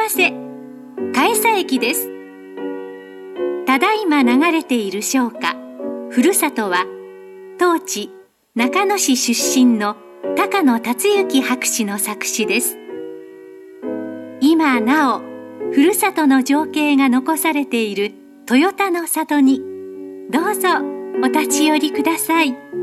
ませ。かえさ駅です。ただいま流れている唱歌、ふるさとは、当地中野市出身の高野達之博士の作詞です。今なお、ふるさとの情景が残されている豊田の里に、どうぞお立ち寄りください。